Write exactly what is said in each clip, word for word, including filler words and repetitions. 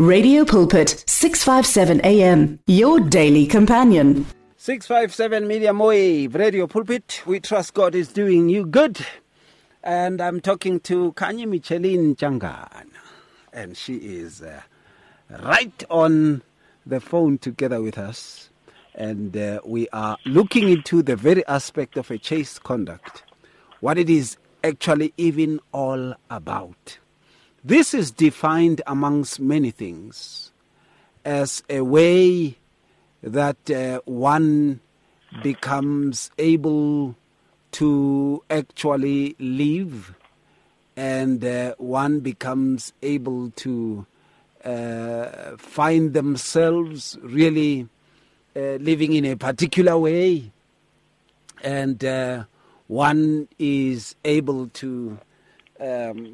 Radio Pulpit, six fifty-seven A M, your daily companion. six fifty-seven Medium Wave, Radio Pulpit. We trust God is doing you good. And I'm talking to Kanye Micheline Changana. And she is uh, right on the phone together with us. And uh, we are looking into the very aspect of a chaste conduct. What it is actually even all about. This is defined amongst many things as a way that uh, one becomes able to actually live, and uh, one becomes able to uh, find themselves really uh, living in a particular way, and uh, one is able to um,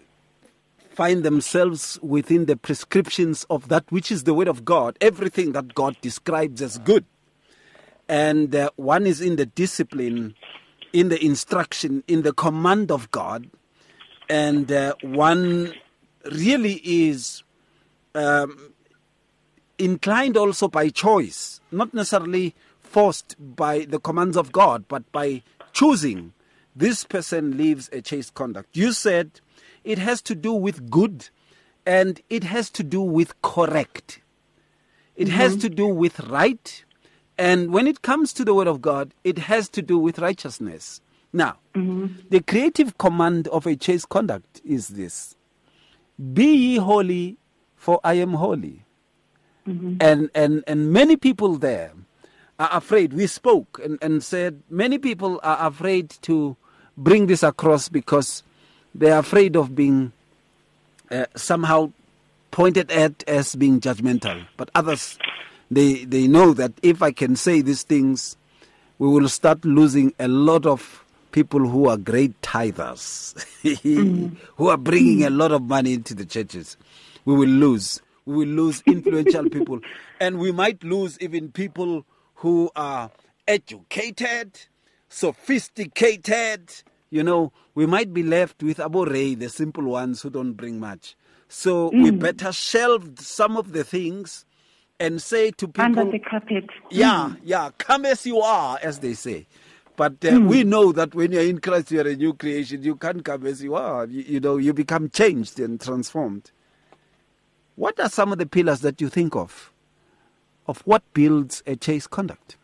find themselves within the prescriptions of that which is the Word of God, everything that God describes as good. And uh, one is in the discipline, in the instruction, in the command of God, and uh, one really is um, inclined also by choice, not necessarily forced by the commands of God, but by choosing. This person lives a chaste conduct. You said it has to do with good, and it has to do with correct. It mm-hmm. has to do with right, and when it comes to the Word of God, it has to do with righteousness. Now, mm-hmm. the creative command of a chaste conduct is this: be ye holy, for I am holy. Mm-hmm. And, and, and many people there are afraid. We spoke and, and said many people are afraid to bring this across because they are afraid of being uh, somehow pointed at as being judgmental. But others, they they know that if I can say these things, we will start losing a lot of people who are great tithers, mm-hmm. who are bringing mm-hmm. a lot of money into the churches. We will lose. We will lose influential people. And we might lose even people who are educated, sophisticated. You know, we might be left with Abore, the simple ones who don't bring much. So mm. we better shelve some of the things and say to people, under the carpet. Yeah, mm. yeah, come as you are, as they say. But uh, mm. we know that when you're in Christ, you're a new creation. You can't come as you are. You, you know, you become changed and transformed. What are some of the pillars that you think of, of what builds a chaste conduct?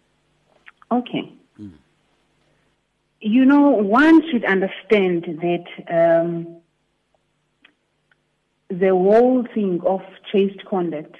Okay. Mm. You know, one should understand that um, the whole thing of chaste conduct,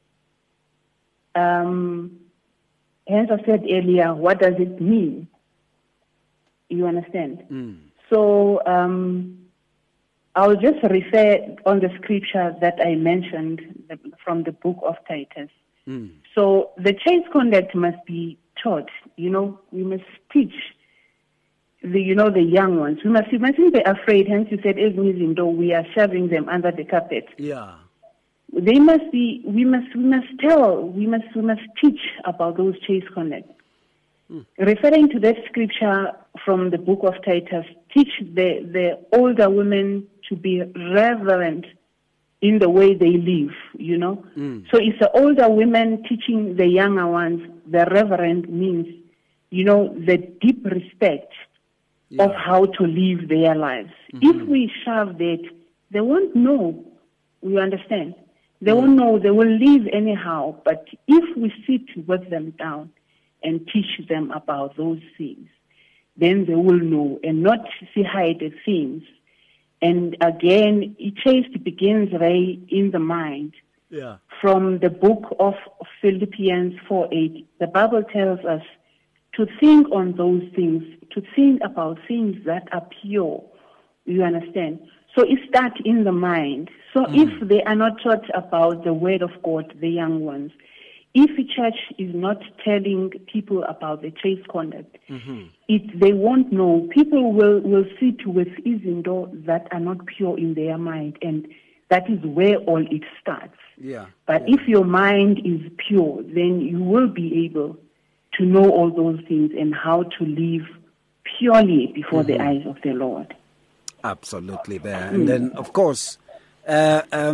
um, as I said earlier, what does it mean? You understand? Mm. So um, I'll just refer on the scripture that I mentioned from the book of Titus. Mm. So the chaste conduct must be taught. You know, we must teach the, you know, the young ones. We must, we mustn't be afraid. Hence, you said, even though we are shoving them under the carpet. Yeah. They must be. We must. We must tell. We must. We must teach about those chaste conduct. Mm. Referring to that scripture from the book of Titus, teach the the older women to be reverent in the way they live. You know. Mm. So it's the older women teaching the younger ones. The reverent means, you know, the deep respect. Yeah. Of how to live their lives. Mm-hmm. If we shove that, they won't know. You understand? They mm. won't know. They will live anyhow. But if we sit with them down and teach them about those things, then they will know and not see hide things. And again, chaste begins right in the mind. Yeah. From the book of Philippians four eight, the Bible tells us to think on those things, to think about things that are pure. You understand? So it starts in the mind. So mm. if they are not taught about the Word of God, the young ones, if a church is not telling people about the chaste conduct, mm-hmm. it, they won't know. People will, will sit with izindo that are not pure in their mind, and that is where all it starts. Yeah. But yeah. if your mind is pure, then you will be able to know all those things and how to live purely before mm-hmm. the eyes of the Lord. Absolutely there. Mm. And then, of course, uh, um,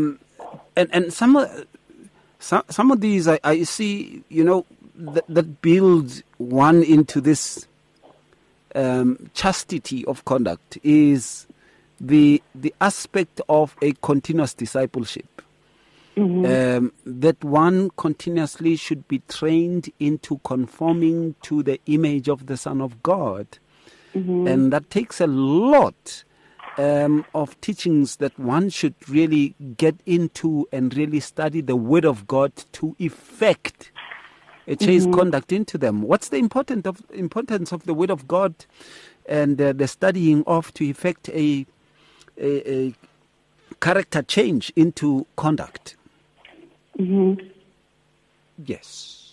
And and some of some some of these I, I see, you know, that, that builds one into this um, chastity of conduct is the the aspect of a continuous discipleship. Mm-hmm. Um, that one continuously should be trained into conforming to the image of the Son of God. Mm-hmm. And that takes a lot um, of teachings that one should really get into and really study the Word of God to effect a chaste mm-hmm. conduct into them. What's the important of, importance of the Word of God and uh, the studying of to effect a, a, a character change into conduct? Mm-hmm. Yes.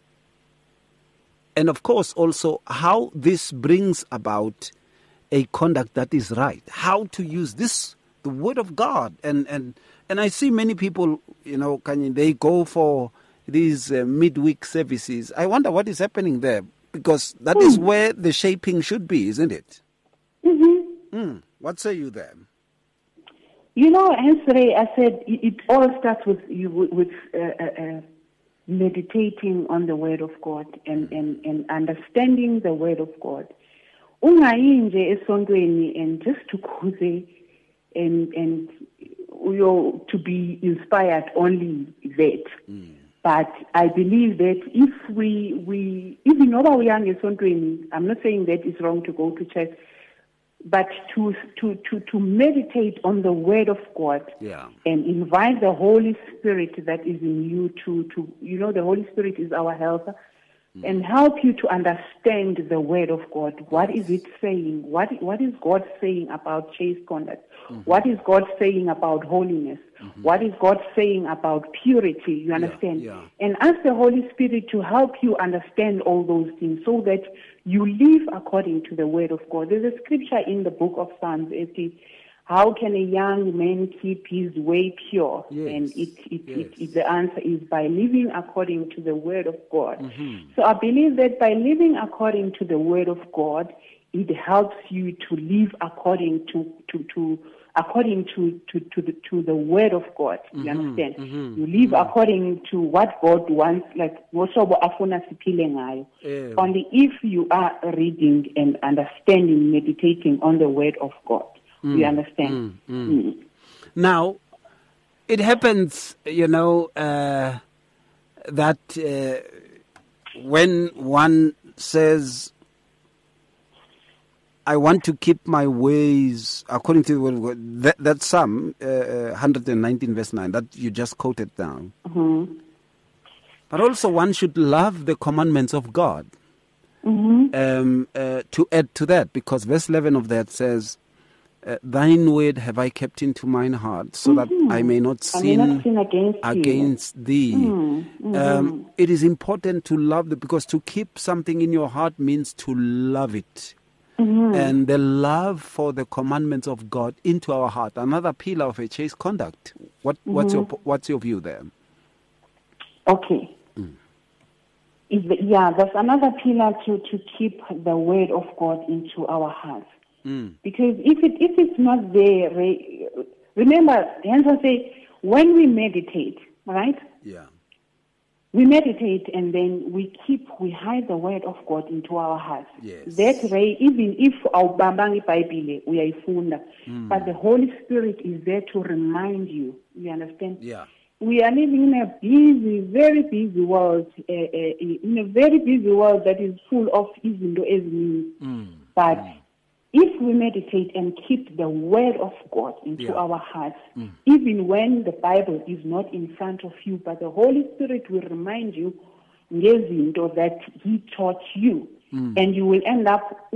And of course also how this brings about a conduct that is right. How to use this, the Word of God. And and, and I see many people, you know, can they go for these uh, midweek services. I wonder what is happening there, because that mm. is where the shaping should be, isn't it? Mm-hmm. Mm. What say you there? You know, yesterday I said it, it all starts with you with uh, uh, meditating on the Word of God and, and, and understanding the Word of God. Ungayi esontweni and just to kuze and and you to be inspired only that. Mm. But I believe that if we we even though we are esontweni, I'm not saying that it's wrong to go to church. But to, to, to, to meditate on the Word of God yeah. and invite the Holy Spirit that is in you to, to you know, the Holy Spirit is our helper, mm. and help you to understand the Word of God. What is it saying? What, what is God saying about chaste conduct? Mm-hmm. What is God saying about holiness? Mm-hmm. What is God saying about purity? You understand? Yeah, yeah. And ask the Holy Spirit to help you understand all those things so that you live according to the Word of God. There's a scripture in the book of Psalms. It is, how can a young man keep his way pure? Yes. And it, it, yes. it, it, the answer is by living according to the Word of God. Mm-hmm. So I believe that by living according to the Word of God, it helps you to live according to, to, to according to, to, to, the, to the Word of God. You mm-hmm. understand? Mm-hmm. You live mm-hmm. according to what God wants, like Yeah. only if you are reading and understanding, meditating on the Word of God. Mm, you understand? Mm, mm. Mm. Now, it happens, you know, uh, that uh, when one says, I want to keep my ways according to the Word of God, that, that Psalm uh, one hundred nineteen verse nine that you just quoted down. Mm-hmm. But also one should love the commandments of God. Mm-hmm. Um, uh, to add to that, because verse eleven of that says, uh, thine word have I kept into mine heart, so mm-hmm. that I may not I sin, may not sin against, against thee. Mm-hmm. Um, it is important to love the, because to keep something in your heart means to love it. Mm-hmm. And the love for the commandments of God into our heart, another pillar of a chaste conduct. What, mm-hmm. what's your what's your view there? Okay. Mm. Is the, yeah, that's another pillar to, to keep the Word of God into our hearts. Mm. Because if it if it's not there, remember, hence I say, when we meditate, right? Yeah. We meditate and then we keep, we hide the Word of God into our hearts. Yes. That way, even if our Bambangi Bible, we are ifunda, mm. but the Holy Spirit is there to remind you. You understand? Yeah. We are living in a busy, very busy world, uh, uh, in a very busy world that is full of izinto eziningi. Mm. But mm. if we meditate and keep the Word of God into yeah. our hearts, mm. even when the Bible is not in front of you, but the Holy Spirit will remind you ngezinto that He taught you, mm. and you will end up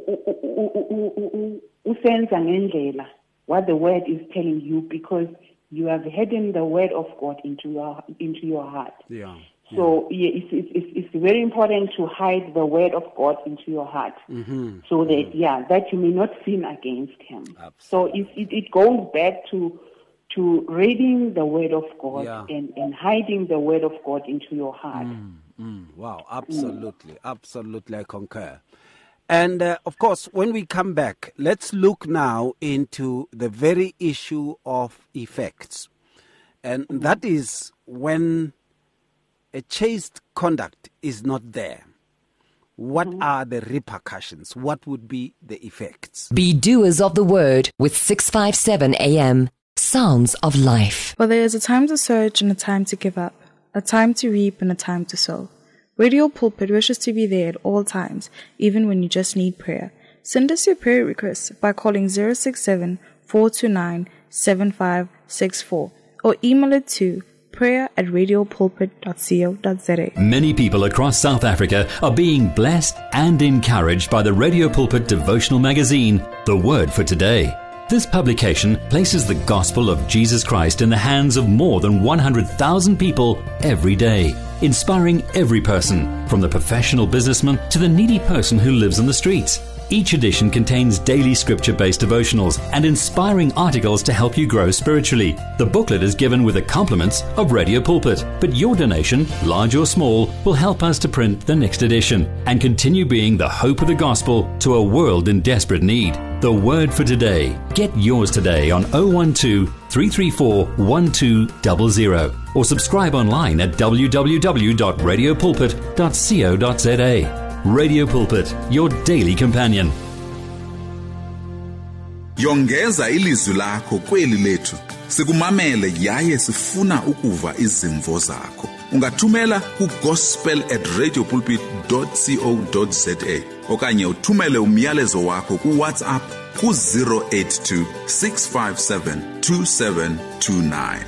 usenza ngendlela what the Word is telling you, because you have hidden the Word of God into your into your heart. Yeah. So yeah, it's, it's, it's very important to hide the Word of God into your heart, mm-hmm. so that, mm-hmm. yeah, that you may not sin against Him. Absolutely. So it, it, it goes back to to reading the Word of God yeah. and, and hiding the Word of God into your heart. Mm, mm, wow, absolutely, mm. absolutely, I concur. And uh, of course, when we come back, let's look now into the very issue of effects. And that is when a chaste conduct is not there. What are the repercussions? What would be the effects? Be doers of the word with six fifty-seven A M. Sounds of life. Well, there is a time to search and a time to give up, a time to reap and a time to sow. Radio Pulpit wishes to be there at all times, even when you just need prayer. Send us your prayer requests by calling zero six seven, four two nine, seven five six four or email it to prayer at radiopulpit dot co dot za. Many people across South Africa are being blessed and encouraged by the Radio Pulpit devotional magazine, The Word for Today. This publication places the gospel of Jesus Christ in the hands of more than one hundred thousand people every day, inspiring every person, from the professional businessman to the needy person who lives on the streets. Each edition contains daily scripture-based devotionals and inspiring articles to help you grow spiritually. The booklet is given with the compliments of Radio Pulpit, but your donation, large or small, will help us to print the next edition and continue being the hope of the gospel to a world in desperate need. The Word for Today. Get yours today on oh one two, three three four, one two zero zero or subscribe online at w w w dot radio pulpit dot co dot za. Radio Pulpit, your daily companion. Yongeza ilizwi lakho kweli lethu. Sikumamele yaye sifuna ukuva izimvo zakho. Ungathumela ku gospel at radiopulpit dot co dot za okanye uthumele umyalezo wakho ku WhatsApp ku zero eight two, six five seven, two seven two nine.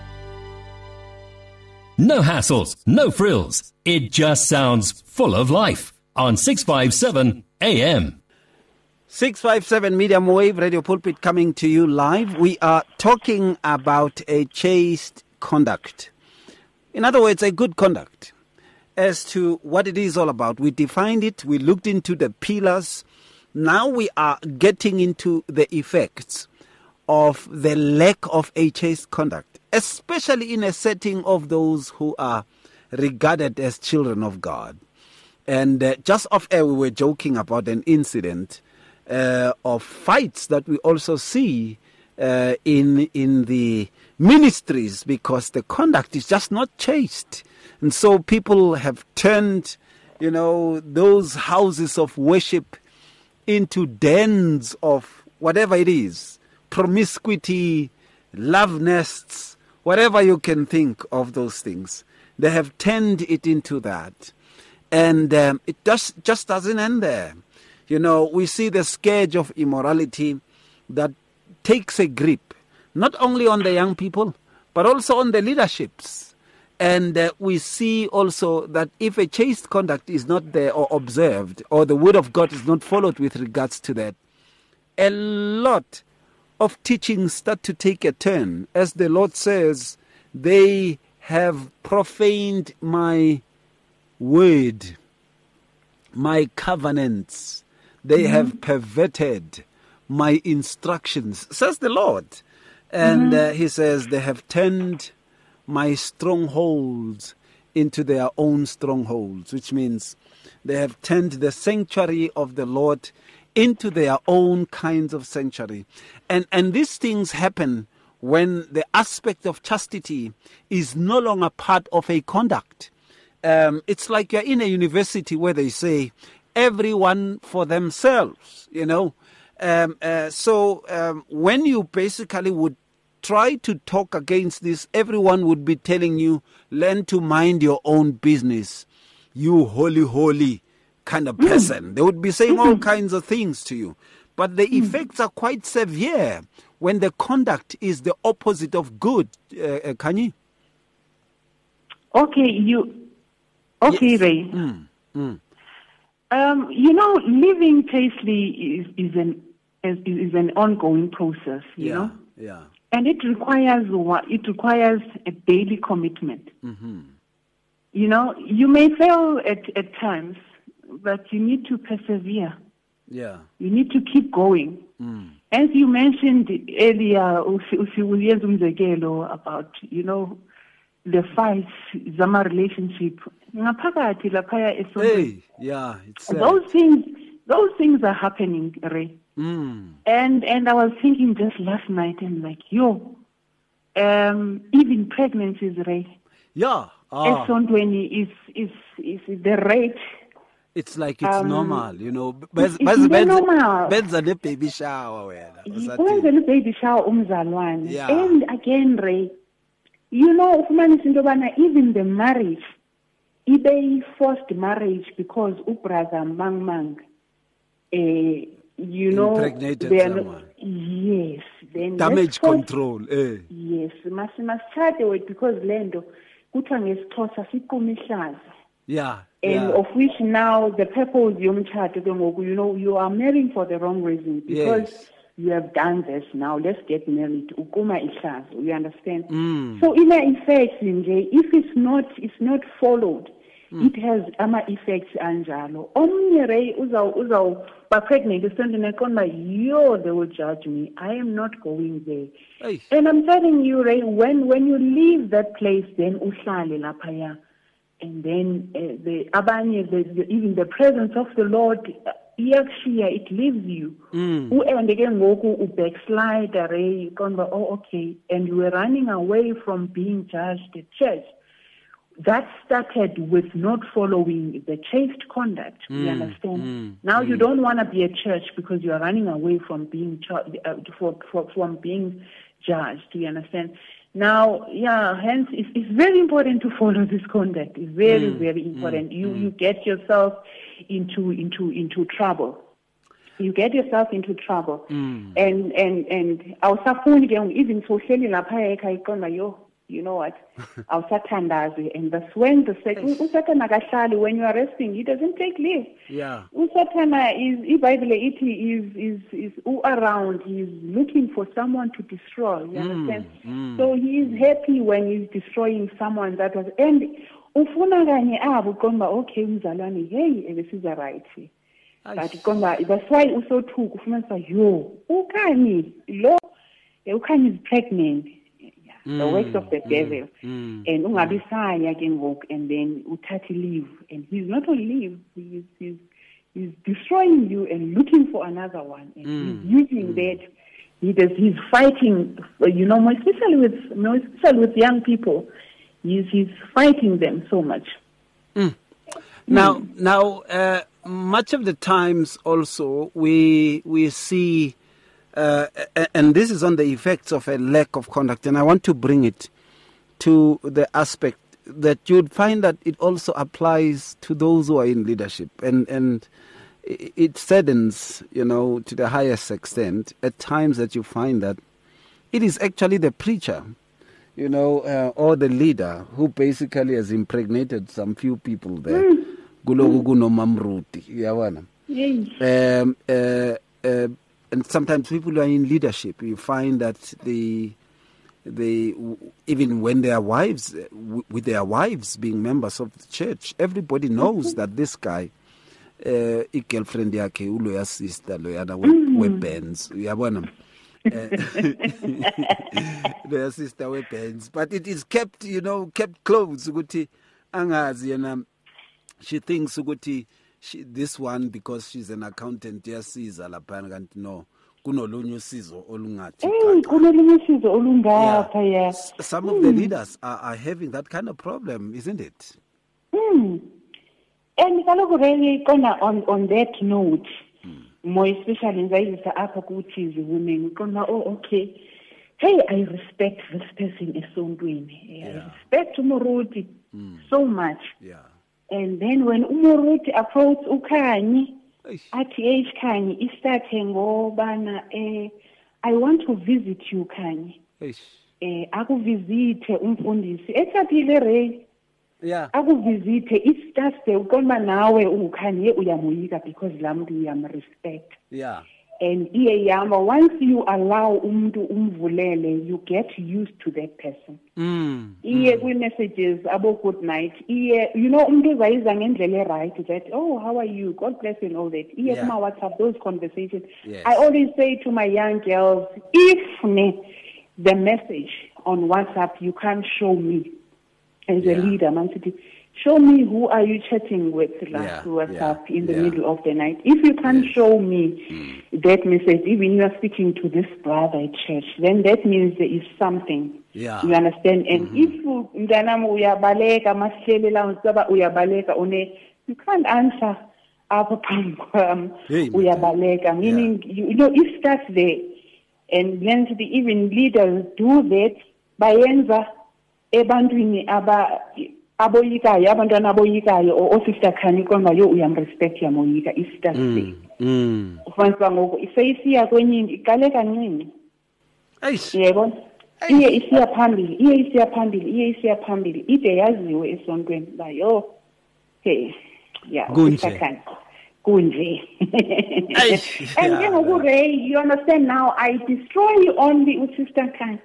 No hassles, no frills. It just sounds full of life. On six fifty-seven A M. six fifty-seven Medium Wave Radio Pulpit coming to you live. We are talking about a chaste conduct. In other words, a good conduct. As to what it is all about, we defined it, we looked into the pillars. Now we are getting into the effects of the lack of a chaste conduct, especially in a setting of those who are regarded as children of God. And uh, just off air, we were joking about an incident uh, of fights that we also see uh, in in the ministries, because the conduct is just not chaste. And so people have turned, you know, those houses of worship into dens of whatever it is, promiscuity, love nests, whatever you can think of those things. They have turned it into that. And um, it just, just doesn't end there. You know, we see the scourge of immorality that takes a grip, not only on the young people, but also on the leaderships. And uh, we see also that if a chaste conduct is not there or observed, or the word of God is not followed with regards to that, a lot of teachings start to take a turn. As the Lord says, they have profaned my word, my covenants. They mm-hmm. have perverted my instructions, says the Lord. And mm-hmm. uh, he says they have turned my strongholds into their own strongholds, which means they have turned the sanctuary of the Lord into their own kinds of sanctuary. And, and these things happen when the aspect of chastity is no longer part of a conduct. Um, it's like you're in a university where they say everyone for themselves, you know. Um, uh, so um, when you basically would try to talk against this, everyone would be telling you, learn to mind your own business, you holy, holy kind of person. They would be saying all kinds of things to you. But the effects are quite severe when the conduct is the opposite of good, uh, uh, Kanye. Okay, you... Okay, yes. Ray. Mm, mm. Um, you know, living chastely is, is an is, is an ongoing process. You yeah, know, yeah, and it requires what it requires a daily commitment. Mm-hmm. You know, you may fail at at times, but you need to persevere. Yeah, you need to keep going. Mm. As you mentioned earlier, about you know. The fights, Zama relationship, hey, yeah, it's sad. those things. Those things are happening, Ray. Mm. And and I was thinking just last night, and like, yo, um, even pregnancies, Ray. Yeah. Ah. Esontweni is is is the rate. It's like it's Um, normal, you know. it's- it's very normal. Benza ne baby shower wena. Wenze le baby shower umzalwane. Yeah. And again, Ray, you know, ufumanisa into yobana even the marriage, ibe forced marriage because ubrother mang mang, eh, you know, Impregnated they are not- someone. yes, then Damage let's force- control, eh. Yes, must must chat with because lendo kuthiwa ngesixhosa siquma ihlaza. Yeah. And yeah. of which now the purpose yomtshato ke ngoku, you know, you are marrying for the wrong reason because Yes. you have done this. Now let's get married. Ukuma ihlazo, you understand? Mm. So in effects, nje, if it's not it's not followed, it has ama effects anjalo. Omnye Ray uzaw uzaw ba pregnant isending ekonba yo, they will judge me. I am not going there. Hey. And I'm telling you, Ray, when when you leave that place, then uhlale laphaya. And then uh, the abanye, the, the, even the presence of the Lord, uh, it leaves you. Mm. And again, u backslide, Ray, oh, okay. And you were running away from being judged at church. That started with not following the chaste conduct. Mm, You understand? mm, now you don't want to be at church because you are running away from being ch- uh, for, for, from being judged. You understand? Now, yeah, hence it's, it's very important to follow this conduct. It's very, Mm, very important. mm, you mm. you get yourself into into into trouble. You get yourself into trouble. Mm. And and and awusafuni ke even sohleli lapha ekhaya iqonda yo, you know what? Awusathandazi, and that's when the second usathana akahlali when you are resting, he doesn't take leave. Yeah. Usathana is iBhayibhile ithi is is is u- around. He's looking for someone to destroy. You understand? mm. So he is happy when he's destroying someone that was. And ufuna kanye abo uqonda okay umzalwane hey ebesiza right. But uqonda that's why usothuka ufumanisa yo ukhani lo ukhani is pregnant. The Mm, works of the mm, devil, mm, and ungabisaya ke ngoku, and then uthathe leave, and he's not on leave, he's he's he's destroying you and looking for another one, and Mm, he's using that. He does. He's fighting, you know, more especially with, more especially with young people. He's he's fighting them so much. Now, now, uh, much of the times also we we see. Uh, and this is on the effects of a lack of conduct, and I want to bring it to the aspect that you'd find that it also applies to those who are in leadership, and and it saddens, you know, to the highest extent at times that you find that it is actually the preacher, you know, uh, or the leader who basically has impregnated some few people there. Gulogu gunomamruti, yabona. Yes. Um, uh, uh, And sometimes people who are in leadership, you find that they, they even when their wives, with their wives being members of the church, everybody knows that this guy, uh, i girlfriend yakhe uloya sister loyana weapons, uyabona, loya sister weapons, but it is kept, you know, kept close. Ukuthi angazi yena, she thinks ukuthi. She, this one, because she's an accountant, yasiza laphana kanti no kunolunye usizo olungathi Hey, kunolunye usizo olungapha, yeah. S- some of the leaders are, are having that kind of problem, isn't it? Hmm. And kaloku really kona on on that note, more especially ngayisa apha kuthi women kona oh okay. Hey, I respect this person esontweni. I respect Umuruti so much. Yeah. And then when Umuruti approached Ukhanyi, Eish. athi H Khanyi isithathe ngobana eh I want to visit you Khanyi. Eish. Eh akuvizithe umfundisi. Ethaphile Ray. Yeah. Akuvizithe isithathe uqonba nawe uKhanyi uyamoyika because lamntu uyamrespect. Yeah. And iye yama once you allow umuntu umvulele, you get used to that person. Mm. Iye kwi messages abo good night. Iye you know umuntu uzayiza ngendlela right that oh how are you, God bless you and all that. Iye Yeah. kuma WhatsApp those conversations. Yes. I always say to my young girls, if ne, the message on WhatsApp you can't show me, as Yeah. a leader, man, city, show me who are you chatting with last Yeah, WhatsApp yeah, in the yeah. middle of the night. If you can't Yes. show me that message, even you are speaking to this brother at church, then that means there is something. Yeah. You understand? And if you mntanami uyabaleka masihleli la usaba uyabaleka une you can't answer apha phambi kwami Hey, man. uyabaleka, meaning you, you know it starts there. And then the even leaders do that bayenza ebantwini aba aboyikayo abantwana aboyikayo or sister khani konga yo uyamrespect yamoyika isister Mm. Mm. ufanisa ngoku iseyisiya kwenye iqale kancinci Eish. yebo iye isiya phambili iye isiya phambili iye isiya phambili ide yaziwe esontweni ba yo hey yeah Kunje. sister khani kunje Eish, and yeah. then ngoku Ray, you understand now I destroy only usister khani.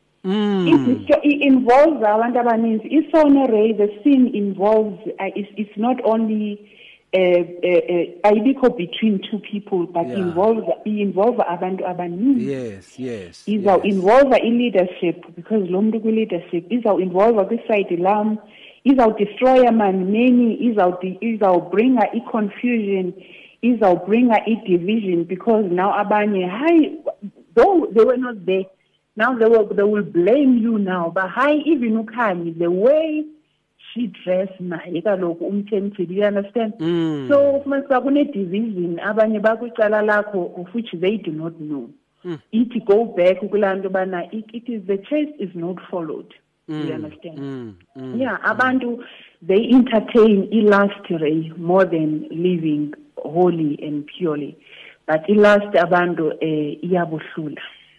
Mm. It, it involves abantu abaninzi. Isono Ray, the sin involves. Uh, it's, it's not only uh, uh, uh, ayibikho between two people, but Yeah. involves it involves abantu abaninzi. Yes, yes. Iza yes. involve in leadership because lo muntu kwi-leadership iza involve kwi-side lam, iza destroy man many, iza iza bring a confusion, iza bring a division because now abanye hi though they were not there. Now they will they will blame you now. But hi, even Ukani, the way she dressed naye kaloku umthemthile, you understand? Mm. So mase kune division abanye bakwicala lakho of which they do not know. Mm. It go back kulaa nto bana it, it is the chase is not followed. Mm. You understand? Mm. Mm. Yeah, abantu they entertain ilust Ray more than living holy and purely. But ilust abantu eh iyabohlula.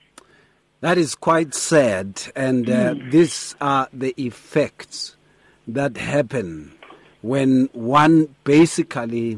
That is quite sad, and uh, these are the effects that happen when one basically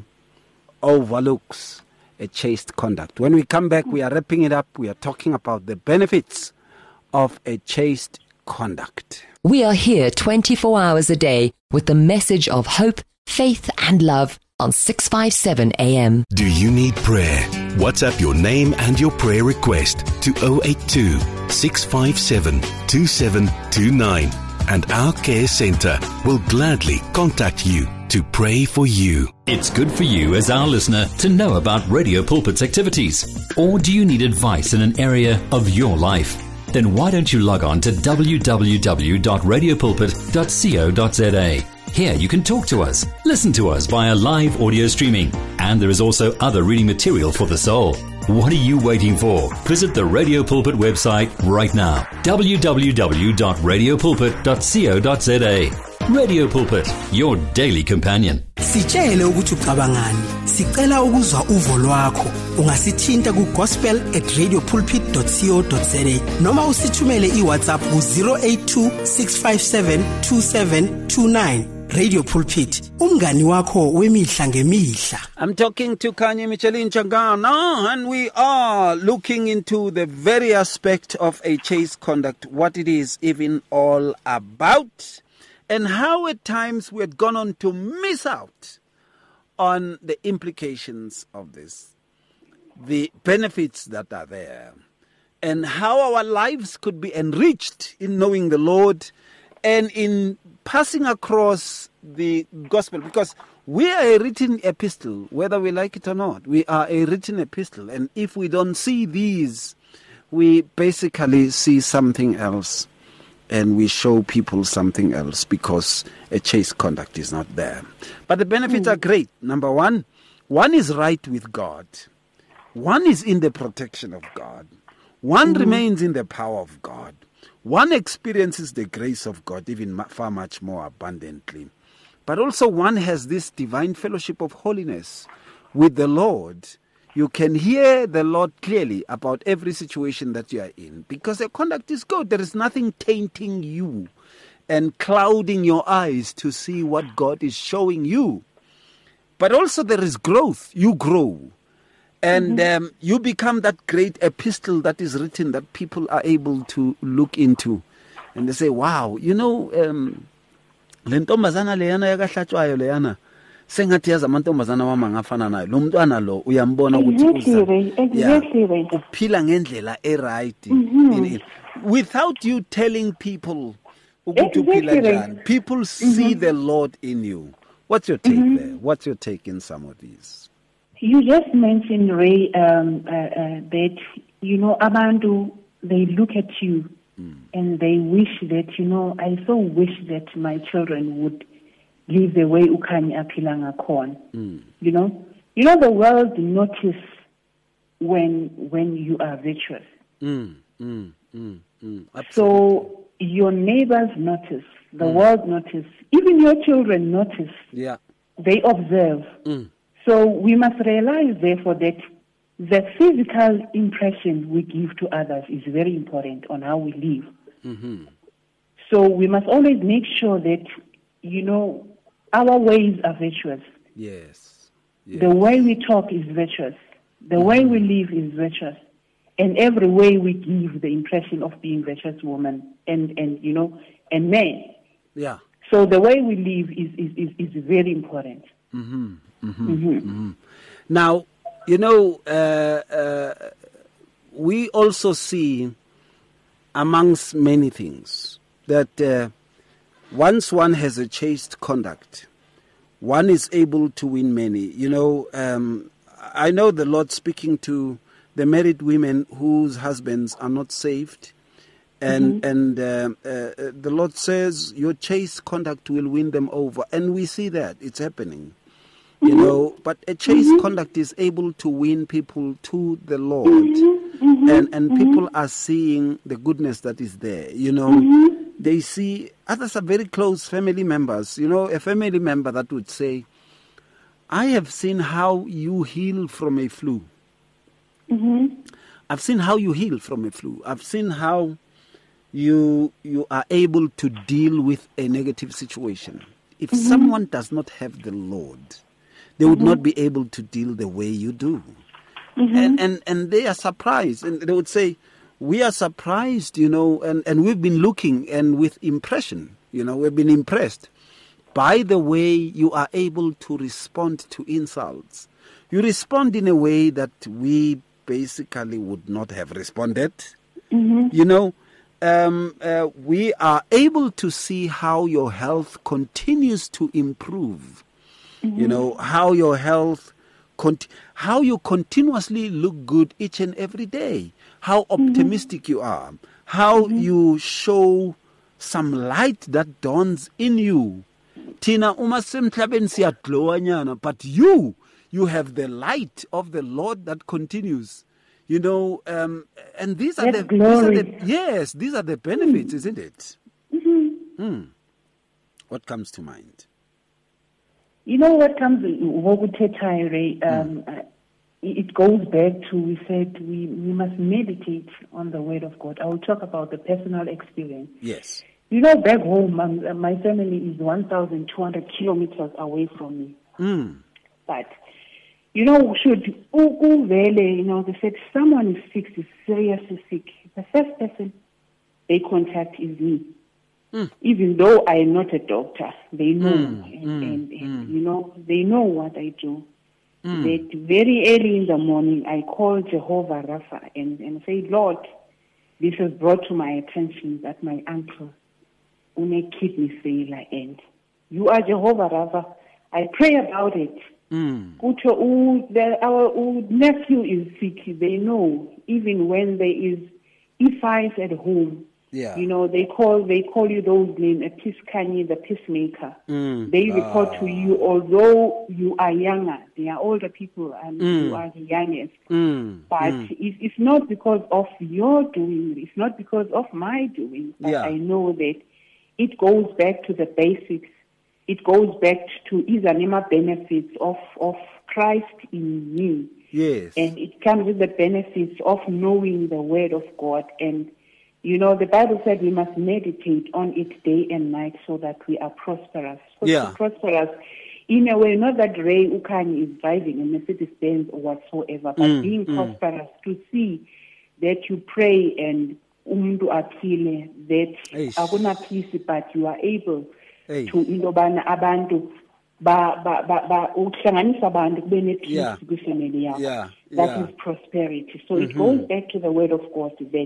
overlooks a chaste conduct. When we come back, we are wrapping it up. We are talking about the benefits of a chaste conduct. We are here twenty-four hours a day with the message of hope, faith and love on six fifty-seven A M. Do you need prayer? WhatsApp your name and your prayer request to zero eight two, six five seven, two seven two nine and our care centre will gladly contact you to pray for you. It's good for you as our listener to know about Radio Pulpit's activities. Or do you need advice in an area of your life? Then why don't you log on to w w w dot radio pulpit dot co dot z a. Here you can talk to us, listen to us via live audio streaming, and there is also other reading material for the soul. What are you waiting for? Visit the Radio Pulpit website right now, w w w dot radio pulpit dot co dot z a. Radio Pulpit, your daily companion. Sitshele ukuthi ucabangani. Sicela ukuzwa uvo lwakho. Ungasithinta ku gospel at radio pulpit dot co dot z a noma usithumele iWhatsApp ku zero eight two, six five seven, two seven two nine. Radio Pulpit, umngani wakho wemihla ngemihla. I'm talking to Kanye Michelin Changana, and we are looking into the very aspect of a chaste conduct, what it is even all about, and how at times we had gone on to miss out on the implications of this, the benefits that are there, and how our lives could be enriched in knowing the Lord and in passing across the gospel, because we are a written epistle, whether we like it or not. We are a written epistle, and if we don't see these, we basically see something else, and we show people something else because a chaste conduct is not there. But the benefits mm. are great. Number one, one is right with God. One is in the protection of God. One mm. remains in the power of God. One experiences the grace of God even far much more abundantly. But also one has this divine fellowship of holiness with the Lord. You can hear the Lord clearly about every situation that you are in because your conduct is good. There is nothing tainting you and clouding your eyes to see what God is showing you. But also there is growth. You grow. And mm-hmm. um, you become that great epistle that is written that people are able to look into. And they say, wow, you know, um, le ntombazana leyana yakahlatshwayo leyana sengathi yaza amantombazana wama ngafana nayo lo mntwana lo uyambona ukuthi uphila ngendlela e right without you telling people Ukuthi uphila Exactly right. njani. People see the Lord in you. What's your take there? What's your take in some of these? You just mentioned, Ray, um, uh, uh, that, you know, abantu, they look at you and they wish that, you know, I so wish that my children would live the way Ukhanyi aphila ngakhona. You know, you know, the world notice when when you are virtuous. Mm, mm, mm, mm. Absolutely. So your neighbors notice, the world notice, even your children notice. Yeah. They observe. Mm. So we must realize, therefore, that the physical impression we give to others is very important on how we live. Mm-hmm. So we must always make sure that, you know, our ways are virtuous. Yes. yes. The way we talk is virtuous. The mm-hmm. way we live is virtuous. And every way we give the impression of being virtuous woman and, and you know, and men. Yeah. So the way we live is, is, is, is very important. Mm-hmm. Mm-hmm. Mm-hmm. Mm-hmm. Now, you know, uh, uh, we also see, amongst many things, that uh, once one has a chaste conduct, one is able to win many. You know, um, I know the Lord speaking to the married women whose husbands are not saved. And mm-hmm. and uh, uh, the Lord says, your chaste conduct will win them over. And we see that. It's happening. You know, but a chaste mm-hmm. conduct is able to win people to the Lord. Mm-hmm. And and mm-hmm. people are seeing the goodness that is there. You know, mm-hmm. they see, others are very close family members. You know, a family member that would say, I have seen how you heal from a flu. Mm-hmm. I've seen how you heal from a flu. I've seen how you you are able to deal with a negative situation. If mm-hmm. someone does not have the Lord, they would mm-hmm. not be able to deal the way you do. Mm-hmm. And, and and they are surprised. And they would say, we are surprised, you know, and, and we've been looking and with impression, you know, we've been impressed by the way you are able to respond to insults. You respond in a way that we basically would not have responded. Mm-hmm. You know, um, uh, we are able to see how your health continues to improve. Mm-hmm. You know, how your health, conti- how you continuously look good each and every day, how optimistic mm-hmm. you are, how mm-hmm. you show some light that dawns in you. Tina uma semhlabeni siyaglowa, but you, you have the light of the Lord that continues. You know, um, and these are, the, these are the yes, these are the benefits, mm. isn't it? Mm-hmm. Mm. What comes to mind? You know what comes, Ray, um, uh, it goes back to, we said we, we must meditate on the word of God. I will talk about the personal experience. Yes. You know, back home, um, my family is one thousand two hundred kilometers away from me. Mm. But, you know, should, you know, they said someone is sick, is seriously sick. The first person they contact is me. Mm. Even though I am not a doctor, they know, mm, and, mm, and, and mm. you know, they know what I do. Mm. That very early in the morning, I call Jehovah Rapha and, and say, Lord, this has brought to my attention that my uncle, une kidney failure, and you are Jehovah Rapha. I pray about it. Mm. Our nephew is sick. They know, even when there is E five at home. Yeah. You know, they call they call you those names, a peace Kanye, the peacemaker. Mm. They report ah. to you, although you are younger, they are older people and mm. you are the youngest. Mm. But mm. It, it's not because of your doing, it's not because of my doing. But yeah. I know that it goes back to the basics. It goes back to Izanema benefits of, of Christ in me. Yes. And it comes with the benefits of knowing the word of God. And you know, the Bible said we must meditate on it day and night so that we are prosperous. So yeah. prosperous in a way, not that Ray Ukhanyi is driving a Mercedes-Benz or whatsoever, but mm, being mm. prosperous to see that you pray and umuntu aphile, that akuna peace, but you are able Eish. to indobana abantu ba ba ba ba ukuhlanganisa abantu kube ne peace kwifamily yakho. Yeah. That yeah. is prosperity. So mm-hmm. it goes back to the word of God that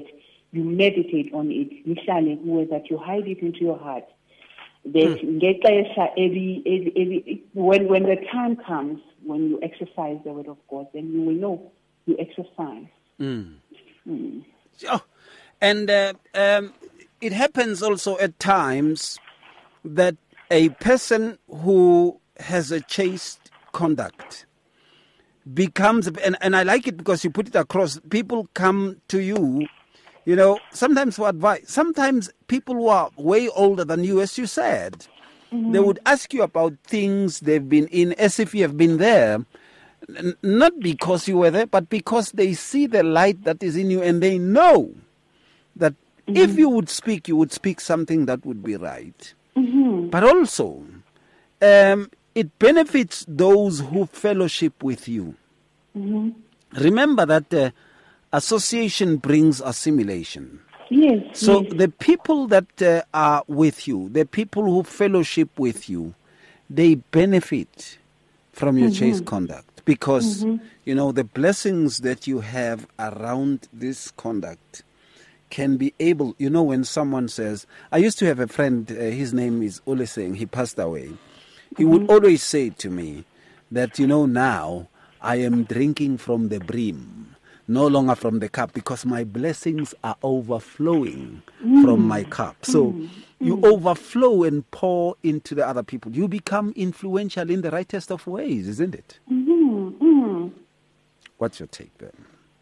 you meditate on it, that you hide it into your heart. That mm. every, every, every, when, when the time comes, when you exercise the word of God, then you will know you exercise. Mm. Mm. Oh, and uh, um, it happens also at times that a person who has a chaste conduct becomes, and, and I like it because you put it across, people come to you, you know, sometimes for advice. Sometimes people who are way older than you, as you said, mm-hmm. they would ask you about things they've been in as if you have been there, N- not because you were there, but because they see the light that is in you and they know that mm-hmm. if you would speak, you would speak something that would be right. Mm-hmm. But also, um, it benefits those who fellowship with you. Mm-hmm. Remember that uh, association brings assimilation. Yes. So yes. the people that uh, are with you, the people who fellowship with you, they benefit from your mm-hmm. chaste conduct because, mm-hmm. you know, the blessings that you have around this conduct can be able, you know, when someone says, I used to have a friend, uh, his name is Ole Singh, he passed away. He mm-hmm. would always say to me that, you know, now I am drinking from the brim, no longer from the cup, because my blessings are overflowing mm. from my cup. So mm. you mm. overflow and pour into the other people. You become influential in the rightest of ways, isn't it? Mm-hmm. Mm. What's your take then?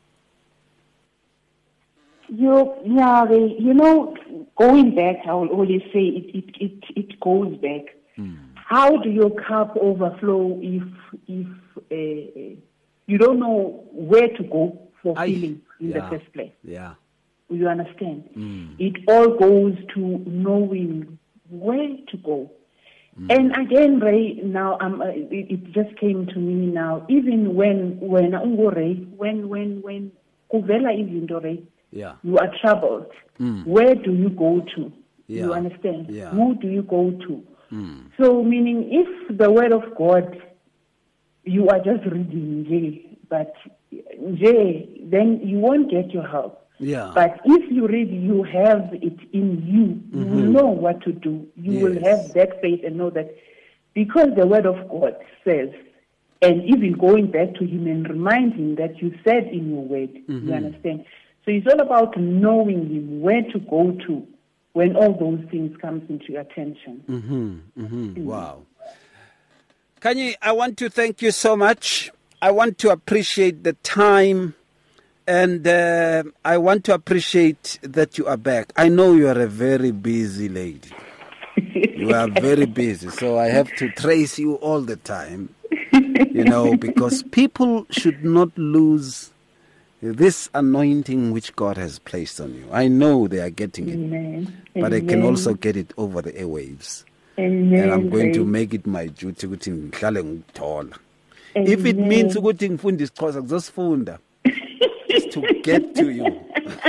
You, yeah, they, you know, going back, I will always say it, it, it, it goes back. Mm. How do your cup overflow if if uh, you don't know where to go for I, filling in yeah, the first place? Yeah. You understand? Mm. It all goes to knowing where to go. Mm. And again, Ray, now um, it, it just came to me now. Even when when Ray, when when when Kuvela is Ray, yeah, you are troubled. Mm. Where do you go to? Yeah. You understand? Yeah. Who do you go to? Mm. So, meaning, if the word of God, you are just reading J, but J, then you won't get your help. Yeah. But if you read, you have it in you. You Mm-hmm. will know what to do. You Yes. will have that faith and know that because the word of God says, and even going back to him and reminding that you said in your word, Mm-hmm. you understand? So it's all about knowing him, where to go to when all those things comes into your attention. Mm-hmm. Mm-hmm. Mm. Wow. Kanye, I want to thank you so much. I want to appreciate the time, and uh, I want to appreciate that you are back. I know you are a very busy lady. You are very busy, so I have to trace you all the time, you know, because people should not lose this anointing which God has placed on you. I know they are getting it, Amen. but Amen. they can also get it over the airwaves. Amen. And I'm going to Amen. make it my duty ukuthi ngihlale ngithola. If it means ukuthi ngifunde isiXhosa ngizosifunda just to get to you.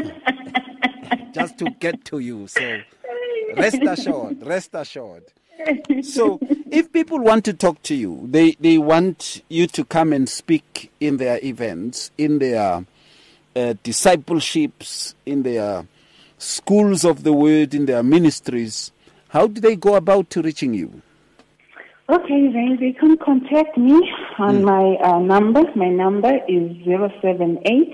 Just to get to you. So rest assured, rest assured. So if people want to talk to you, they, they want you to come and speak in their events, in their uh, discipleships, in their schools of the word, in their ministries, how do they go about to reaching you? Okay, then they can contact me on mm. my uh, number. My number is zero seven eight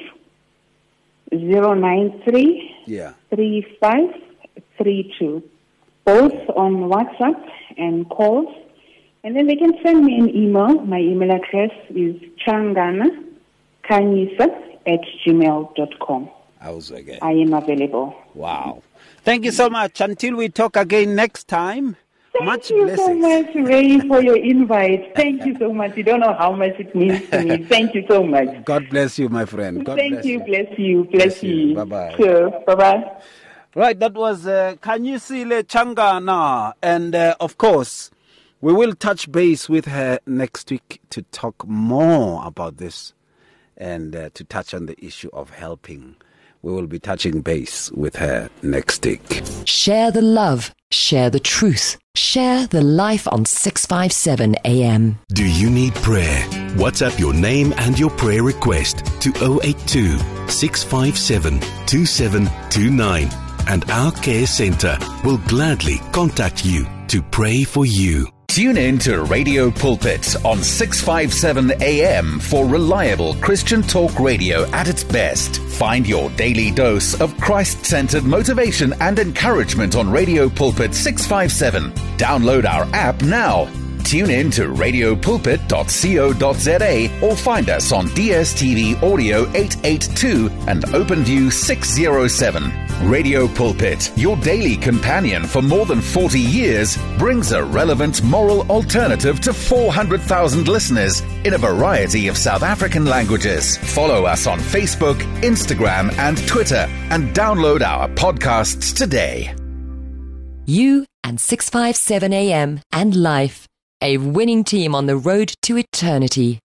zero nine three yeah. three five three two. Both on WhatsApp and calls. And then they can send me an email. My email address is changana kanyisa at gmail dot com. I was again. I am available. Wow. Thank you so much. Until we talk again next time. Thank much you blessings. so much, Ray, for your invite. Thank you so much. You don't know how much it means to me. Thank you so much. God bless you, my friend. God Thank bless you, you. bless you, bless, Bless you. you. Bye-bye. Sure. Bye-bye. Right, that was uh, Kanyisile Changana. And uh, of course, we will touch base with her next week to talk more about this and uh, to touch on the issue of helping. We will be touching base with her next week. Share the love. share the truth, share the life on six fifty-seven A M. Do you need prayer? WhatsApp your name and your prayer request to zero eight two, six five seven, two seven two nine, and our care centre will gladly contact you to pray for you. Tune in to Radio Pulpit on six fifty-seven A M for reliable Christian talk radio at its best. Find your daily dose of Christ-centered motivation and encouragement on Radio Pulpit six fifty-seven. Download our app now. Tune in to radio pulpit dot co dot za or find us on D S T V Audio eight eighty-two and OpenView six oh seven. Radio Pulpit, your daily companion for more than forty years, brings a relevant moral alternative to four hundred thousand listeners in a variety of South African languages. Follow us on Facebook, Instagram and Twitter and download our podcasts today. You and six fifty-seven A M and Life, a winning team on the road to eternity.